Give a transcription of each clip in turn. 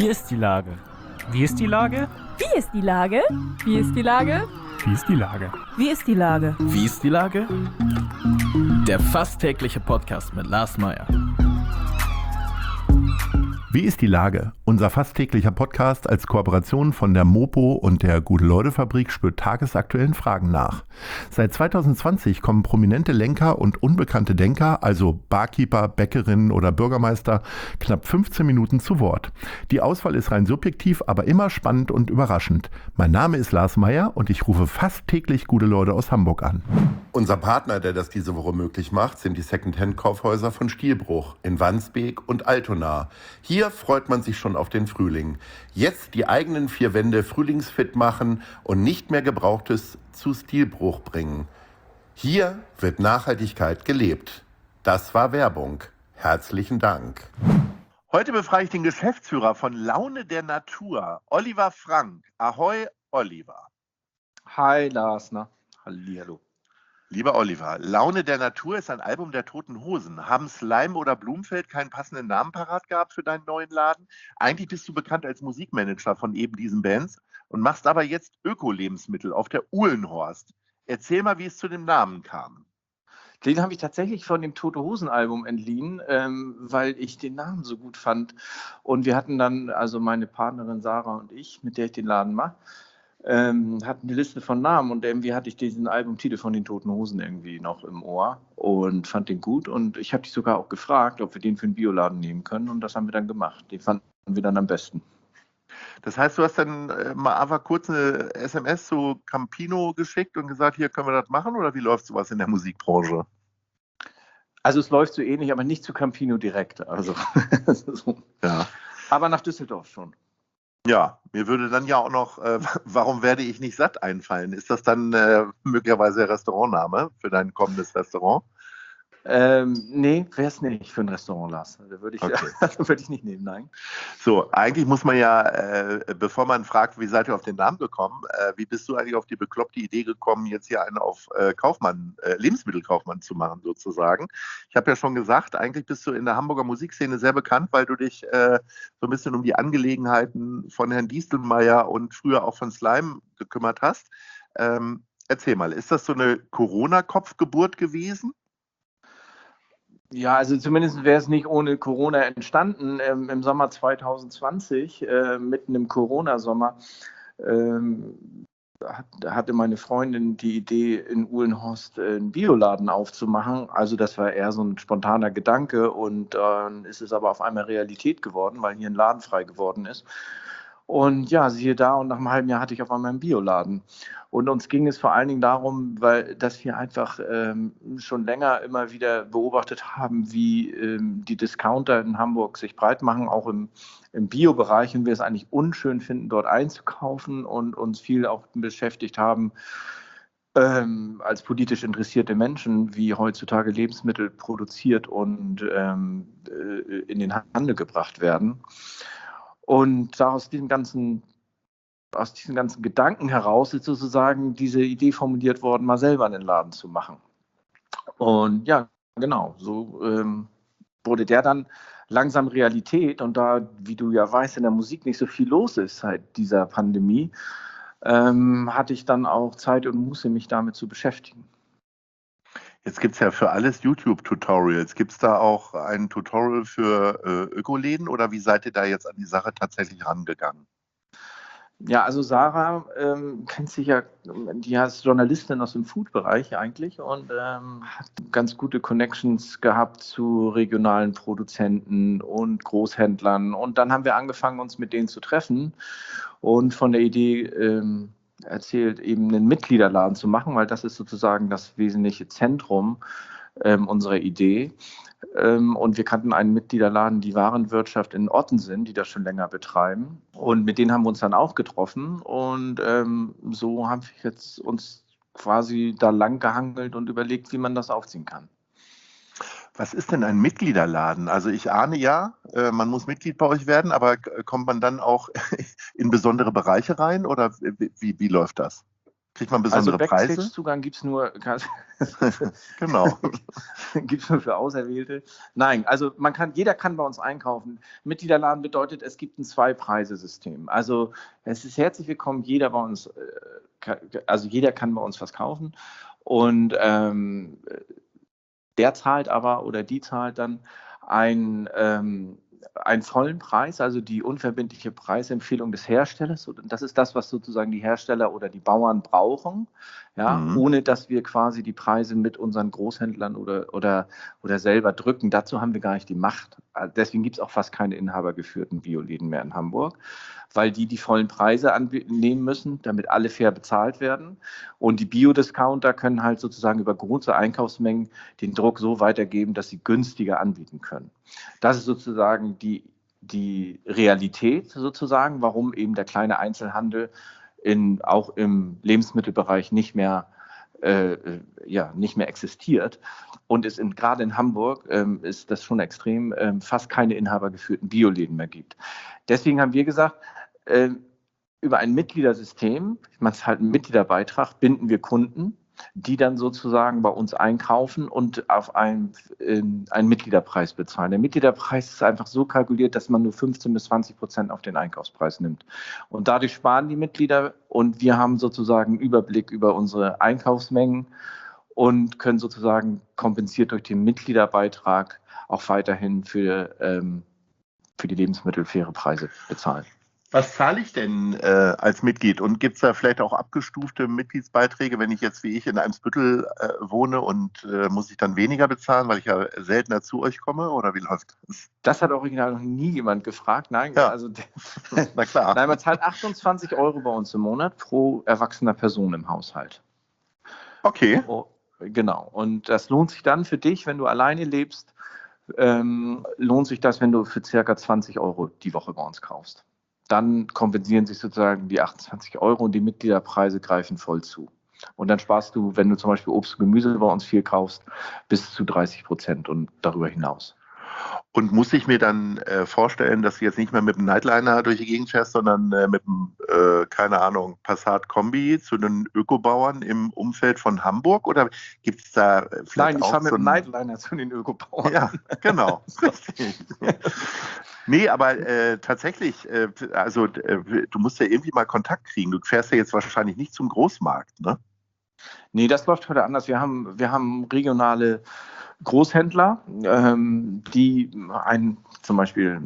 Wie ist die Lage? Wie ist die Lage? Wie ist die Lage? Wie ist die Lage? Wie ist die Lage? Wie ist die Lage? Wie ist die Lage? Der fast tägliche Podcast mit Lars Meyer. Wie ist die Lage? Unser fast täglicher Podcast als Kooperation von der Mopo und der Gute-Leute-Fabrik spürt tagesaktuellen Fragen nach. Seit 2020 kommen prominente Lenker und unbekannte Denker, also Barkeeper, Bäckerinnen oder Bürgermeister, knapp 15 Minuten zu Wort. Die Auswahl ist rein subjektiv, aber immer spannend und überraschend. Mein Name ist Lars Meyer und ich rufe fast täglich gute Leute aus Hamburg an. Unser Partner, der das diese Woche möglich macht, sind die Second-Hand-Kaufhäuser von Stielbruch in Wandsbek und Altona. Hier freut man sich schon auf den Frühling. Jetzt die eigenen vier Wände frühlingsfit machen und nicht mehr Gebrauchtes zu Stielbruch bringen. Hier wird Nachhaltigkeit gelebt. Das war Werbung. Herzlichen Dank. Heute befrage ich den Geschäftsführer von Laune der Natur, Oliver Frank. Ahoi, Oliver. Hi Lars, na? Hallihallo. Lieber Oliver, Laune der Natur ist ein Album der Toten Hosen. Haben Slime oder Blumfeld keinen passenden Namen parat gehabt für deinen neuen Laden? Eigentlich bist du bekannt als Musikmanager von eben diesen Bands und machst aber jetzt Öko-Lebensmittel auf der Uhlenhorst. Erzähl mal, wie es zu dem Namen kam. Den habe ich tatsächlich von dem Tote Hosen Album entliehen, weil ich den Namen so gut fand. Und wir hatten dann, also meine Partnerin Sarah und ich, mit der ich den Laden mache, hatten eine Liste von Namen und irgendwie hatte ich diesen Albumtitel von den Toten Hosen irgendwie noch im Ohr und fand den gut und ich habe dich sogar auch gefragt, ob wir den für einen Bioladen nehmen können und das haben wir dann gemacht. Den fanden wir dann am besten. Das heißt, du hast dann mal einfach kurz eine SMS zu Campino geschickt und gesagt, hier können wir das machen oder wie läuft sowas in der Musikbranche? Also es läuft so ähnlich, aber nicht zu Campino direkt. Also so. Ja. Aber nach Düsseldorf schon. Ja, mir würde dann ja auch noch, warum werde ich nicht satt einfallen? Ist das dann möglicherweise der Restaurantname für dein kommendes Restaurant? Nee, wäre es nicht für ein Restaurant, Lars. Würde ich nicht nehmen, nein. So, eigentlich muss man ja, bevor man fragt, wie seid ihr auf den Namen gekommen, wie bist du eigentlich auf die bekloppte Idee gekommen, jetzt hier einen auf Lebensmittelkaufmann zu machen, sozusagen? Ich habe ja schon gesagt, eigentlich bist du in der Hamburger Musikszene sehr bekannt, weil du dich so ein bisschen um die Angelegenheiten von Herrn Diestelmeier und früher auch von Slime gekümmert hast. Erzähl mal, ist das so eine Corona-Kopfgeburt gewesen? Ja, also zumindest wäre es nicht ohne Corona entstanden. Im Sommer 2020, mitten im Corona-Sommer, hatte meine Freundin die Idee, in Uhlenhorst einen Bioladen aufzumachen. Also das war eher so ein spontaner Gedanke und dann ist es aber auf einmal Realität geworden, weil hier ein Laden frei geworden ist. Und ja, siehe da, und nach einem halben Jahr hatte ich auf einmal einen Bioladen. Und uns ging es vor allen Dingen darum, dass wir einfach schon länger immer wieder beobachtet haben, wie die Discounter in Hamburg sich breit machen, auch im Bio-Bereich, und wir es eigentlich unschön finden, dort einzukaufen und uns viel auch beschäftigt haben, als politisch interessierte Menschen, wie heutzutage Lebensmittel produziert und in den Handel gebracht werden. Und aus diesen ganzen Gedanken heraus ist sozusagen diese Idee formuliert worden, mal selber einen Laden zu machen. Und ja, genau, so wurde der dann langsam Realität. Und da, wie du ja weißt, in der Musik nicht so viel los ist seit dieser Pandemie, hatte ich dann auch Zeit und Muße, mich damit zu beschäftigen. Jetzt gibt es ja für alles YouTube-Tutorials. Gibt es da auch ein Tutorial für Ökoläden oder wie seid ihr da jetzt an die Sache tatsächlich rangegangen? Ja, also Sarah kennt sich ja, die ist Journalistin aus dem Food-Bereich eigentlich und hat ganz gute Connections gehabt zu regionalen Produzenten und Großhändlern. Und dann haben wir angefangen, uns mit denen zu treffen und von der Idee erzählt, eben einen Mitgliederladen zu machen, weil das ist sozusagen das wesentliche Zentrum unserer Idee. Und wir kannten einen Mitgliederladen, die Warenwirtschaft in Ottensen, die das schon länger betreiben. Und mit denen haben wir uns dann auch getroffen. Und so haben wir jetzt uns quasi da lang gehangelt und überlegt, wie man das aufziehen kann. Was ist denn ein Mitgliederladen? Also ich ahne ja, man muss Mitglied bei euch werden, aber kommt man dann auch in besondere Bereiche rein oder wie läuft das? Kriegt man Also besondere Preise? Backstage-Zugang gibt es nur, Genau. gibt's nur für Auserwählte. Nein, also jeder kann bei uns einkaufen. Mitgliederladen bedeutet, es gibt ein Zwei-Preise-System. Also es ist herzlich willkommen, jeder bei uns, also jeder kann bei uns was kaufen. Und der zahlt aber oder die zahlt dann einen vollen Preis, also die unverbindliche Preisempfehlung des Herstellers. Und das ist das, was sozusagen die Hersteller oder die Bauern brauchen, ja, ohne dass wir quasi die Preise mit unseren Großhändlern oder selber drücken. Dazu haben wir gar nicht die Macht. Deswegen gibt es auch fast keine inhabergeführten Bioläden mehr in Hamburg, weil die vollen Preise nehmen müssen, damit alle fair bezahlt werden. Und die Biodiscounter können halt sozusagen über große Einkaufsmengen den Druck so weitergeben, dass sie günstiger anbieten können. Das ist sozusagen die Realität sozusagen, warum eben der kleine Einzelhandel auch im Lebensmittelbereich nicht mehr existiert. Und gerade in Hamburg ist das schon extrem, fast keine inhabergeführten Bioläden mehr gibt. Deswegen haben wir gesagt, über ein Mitgliedersystem, man zahlt einen Mitgliederbeitrag, binden wir Kunden, die dann sozusagen bei uns einkaufen und auf einen Mitgliederpreis bezahlen. Der Mitgliederpreis ist einfach so kalkuliert, dass man nur 15-20% auf den Einkaufspreis nimmt. Und dadurch sparen die Mitglieder und wir haben sozusagen einen Überblick über unsere Einkaufsmengen und können sozusagen kompensiert durch den Mitgliederbeitrag auch weiterhin für die Lebensmittel faire Preise bezahlen. Was zahle ich denn als Mitglied? Und gibt es da vielleicht auch abgestufte Mitgliedsbeiträge, wenn ich jetzt wie ich in Eimsbüttel wohne und muss ich dann weniger bezahlen, weil ich ja seltener zu euch komme? Oder wie läuft das? Das hat original noch nie jemand gefragt. Nein, ja. Also na klar. Nein, man zahlt 28 € bei uns im Monat pro erwachsener Person im Haushalt. Okay. Genau. Und das lohnt sich dann für dich, wenn du alleine lebst, lohnt sich das, wenn du für ca. 20 € die Woche bei uns kaufst. Dann kompensieren sich sozusagen die 28 € und die Mitgliederpreise greifen voll zu. Und dann sparst du, wenn du zum Beispiel Obst und Gemüse bei uns viel kaufst, bis zu 30% und darüber hinaus. Und muss ich mir dann vorstellen, dass du jetzt nicht mehr mit dem Nightliner durch die Gegend fährst, sondern mit dem, keine Ahnung, Passat-Kombi zu den Ökobauern im Umfeld von Hamburg? Oder gibt es da vielleicht Nein, ich auch fahre mit dem Nightliner zu den Ökobauern. Ja, genau. Richtig. Nee, aber tatsächlich, du musst ja irgendwie mal Kontakt kriegen. Du fährst ja jetzt wahrscheinlich nicht zum Großmarkt, ne? Nee, das läuft heute anders. Wir haben regionale Großhändler, die zum Beispiel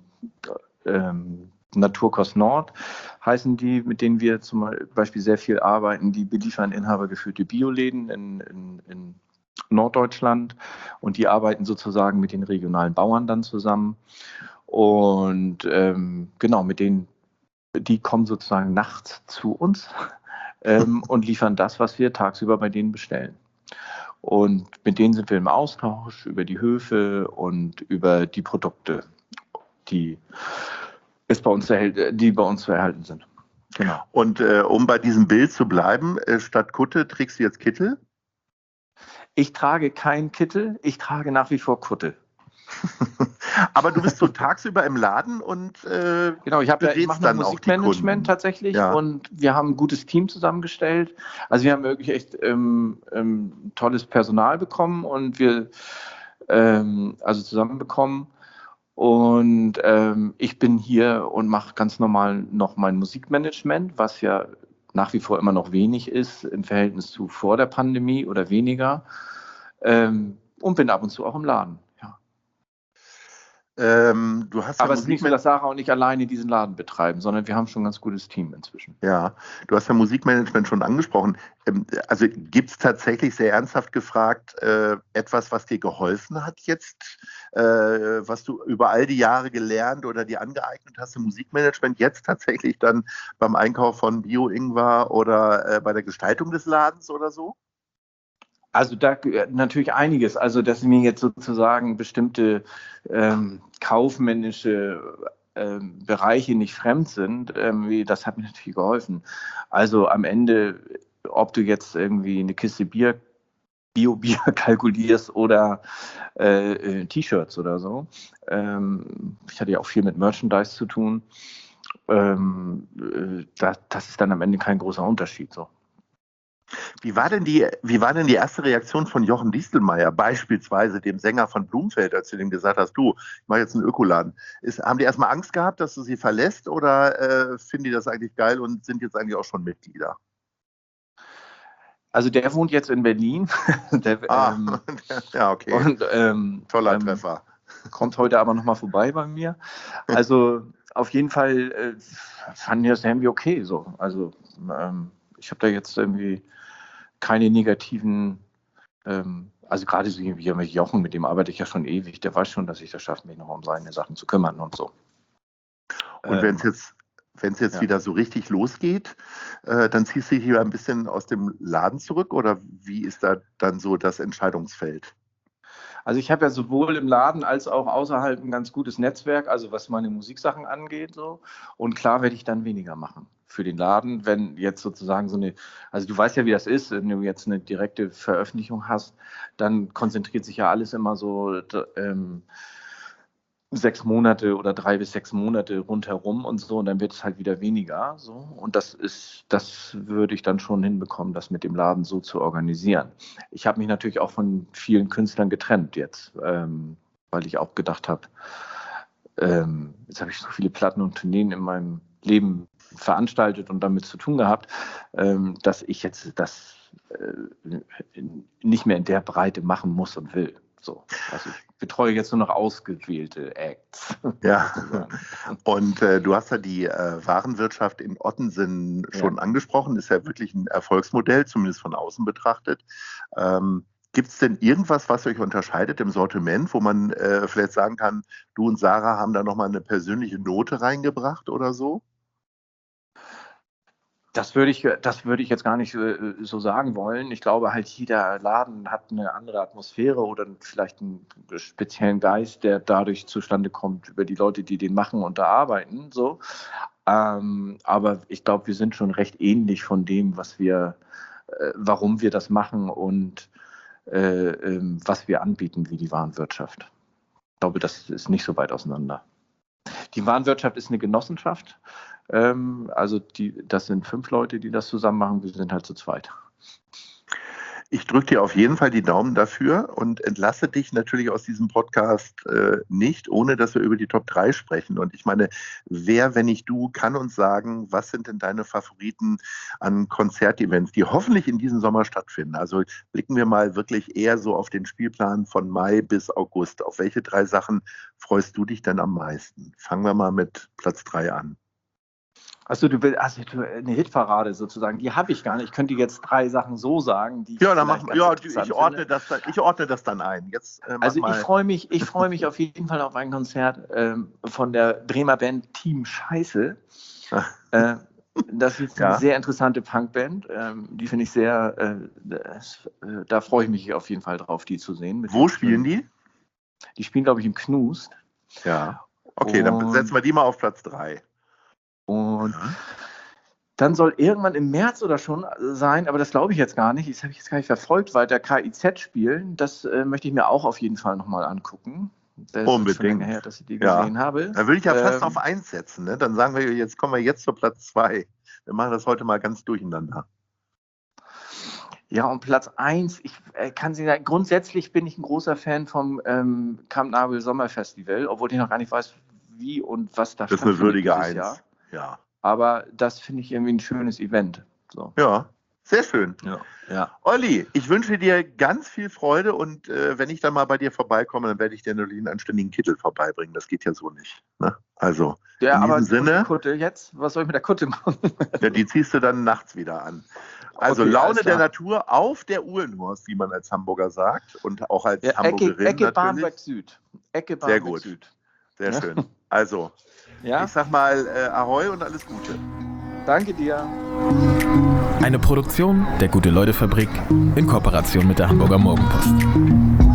Naturkost Nord heißen die, mit denen wir zum Beispiel sehr viel arbeiten. Die beliefern inhabergeführte Bioläden in Norddeutschland und die arbeiten sozusagen mit den regionalen Bauern dann zusammen. Und genau, die kommen sozusagen nachts zu uns und liefern das, was wir tagsüber bei denen bestellen. Und mit denen sind wir im Austausch über die Höfe und über die Produkte, die bei uns zu erhalten sind. Genau. Und um bei diesem Bild zu bleiben, statt Kutte trägst du jetzt Kittel? Ich trage keinen Kittel, ich trage nach wie vor Kutte. Aber du bist so tagsüber im Laden und genau, ich mache noch Musikmanagement tatsächlich, ja. Und wir haben ein gutes Team zusammengestellt. Also wir haben wirklich echt tolles Personal bekommen und wir zusammenbekommen. Und ich bin hier und mache ganz normal noch mein Musikmanagement, was ja nach wie vor immer noch wenig ist im Verhältnis zu vor der Pandemie oder weniger. Und bin ab und zu auch im Laden. Du hast aber es ist nicht so, dass Sarah und ich alleine diesen Laden betreiben, sondern wir haben schon ein ganz gutes Team inzwischen. Ja, du hast ja Musikmanagement schon angesprochen. Also gibt es tatsächlich, sehr ernsthaft gefragt, etwas, was dir geholfen hat jetzt, was du über all die Jahre gelernt oder dir angeeignet hast im Musikmanagement, jetzt tatsächlich dann beim Einkauf von Bio-Ingwer oder bei der Gestaltung des Ladens oder so? Also da natürlich einiges. Also dass mir jetzt sozusagen bestimmte kaufmännische Bereiche nicht fremd sind, das hat mir natürlich geholfen. Also am Ende, ob du jetzt irgendwie eine Kiste Bio-Bier kalkulierst oder T-Shirts oder so. Ich hatte ja auch viel mit Merchandise zu tun. Das ist dann am Ende kein großer Unterschied so. Wie war denn die erste Reaktion von Jochen Distelmeier, beispielsweise dem Sänger von Blumfeld, als du dem gesagt hast, du, ich mache jetzt einen Ökoladen? Haben die erstmal Angst gehabt, dass du sie verlässt oder finden die das eigentlich geil und sind jetzt eigentlich auch schon Mitglieder? Also der wohnt jetzt in Berlin. Ja, okay. Und, toller Treffer. Kommt heute aber nochmal vorbei bei mir. Also auf jeden Fall fanden die das irgendwie okay so. Also ich habe da jetzt irgendwie keine negativen, also gerade so wie mit Jochen, mit dem arbeite ich ja schon ewig, der weiß schon, dass ich das schaffe, mich noch um seine Sachen zu kümmern und so. Und wenn es jetzt wieder so richtig losgeht, dann ziehst du dich wieder ein bisschen aus dem Laden zurück oder wie ist da dann so das Entscheidungsfeld? Also ich habe ja sowohl im Laden als auch außerhalb ein ganz gutes Netzwerk, also was meine Musiksachen angeht. So. Und klar werde ich dann weniger machen für den Laden, wenn jetzt sozusagen also du weißt ja, wie das ist, wenn du jetzt eine direkte Veröffentlichung hast, dann konzentriert sich ja alles immer so 6 Monate oder 3 bis 6 Monate rundherum und so und dann wird es halt wieder weniger. So. Und das würde ich dann schon hinbekommen, das mit dem Laden so zu organisieren. Ich habe mich natürlich auch von vielen Künstlern getrennt jetzt, weil ich auch gedacht habe, jetzt habe ich so viele Platten und Tourneen in meinem Leben veranstaltet und damit zu tun gehabt, dass ich jetzt das nicht mehr in der Breite machen muss und will. So, also ich betreue jetzt nur noch ausgewählte Acts. Ja, und du hast ja die Warenwirtschaft in Ottensen schon angesprochen, ist ja wirklich ein Erfolgsmodell, zumindest von außen betrachtet. Gibt es denn irgendwas, was euch unterscheidet im Sortiment, wo man vielleicht sagen kann, du und Sarah haben da nochmal eine persönliche Note reingebracht oder so? Das würde ich jetzt gar nicht so sagen wollen. Ich glaube halt, jeder Laden hat eine andere Atmosphäre oder vielleicht einen speziellen Geist, der dadurch zustande kommt über die Leute, die den machen und da arbeiten. So. Aber ich glaube, wir sind schon recht ähnlich von dem, warum wir das machen und was wir anbieten wie die Warenwirtschaft. Ich glaube, das ist nicht so weit auseinander. Die Warenwirtschaft ist eine Genossenschaft. Also das sind 5 Leute, die das zusammen machen. Wir sind halt zu zweit. Ich drücke dir auf jeden Fall die Daumen dafür und entlasse dich natürlich aus diesem Podcast nicht, ohne dass wir über die Top 3 sprechen. Und ich meine, wer, wenn nicht du, kann uns sagen, was sind denn deine Favoriten an Konzertevents, die hoffentlich in diesem Sommer stattfinden? Also blicken wir mal wirklich eher so auf den Spielplan von Mai bis August. Auf welche 3 Sachen freust du dich denn am meisten? Fangen wir mal mit Platz 3 an. Also du willst eine Hitparade sozusagen, die habe ich gar nicht. Ich könnte jetzt 3 Sachen so sagen, die ja, dann machen wir. Ja, ich ordne das dann ein. Jetzt, also ich freue mich auf jeden Fall auf ein Konzert von der Bremer Band Team Scheiße. Das ist eine sehr interessante Punkband. Die finde ich da freue ich mich auf jeden Fall drauf, die zu sehen. Wo spielen die? Die spielen, glaube ich, im Knust. Ja. Okay, dann setzen wir die mal auf Platz 3. Und dann soll irgendwann im März oder schon sein, aber das glaube ich jetzt gar nicht. Das habe ich jetzt gar nicht verfolgt, weil der KIZ spielen. Das möchte ich mir auch auf jeden Fall nochmal angucken. Das unbedingt. Ist schon länger her, dass ich die gesehen habe. Da würde ich ja fast auf 1 setzen. Ne? Dann sagen wir, jetzt kommen wir jetzt zu Platz 2. Wir machen das heute mal ganz durcheinander. Ja, und Platz 1, ich kann Sie sagen, grundsätzlich bin ich ein großer Fan vom Camp Nagel Sommerfestival, obwohl ich noch gar nicht weiß, wie und was da stattfindet. Das ist eine würdige 1. Ja. Aber das finde ich irgendwie ein schönes Event. So. Ja, sehr schön. Ja. Olli, ich wünsche dir ganz viel Freude und wenn ich dann mal bei dir vorbeikomme, dann werde ich dir natürlich einen anständigen Kittel vorbeibringen. Das geht ja so nicht. Ne? Also in diesem Sinne. Die Kutte jetzt? Was soll ich mit der Kutte machen? Ja, die ziehst du dann nachts wieder an. Also okay, Laune der Natur auf der Uhlenhorst, wie man als Hamburger sagt und auch als Hamburgerin Ecke Barmbek Süd. Sehr gut. Süd. Sehr schön. Also, ich sag mal Ahoi und alles Gute. Danke dir. Eine Produktion der Gute-Leute-Fabrik in Kooperation mit der Hamburger Morgenpost.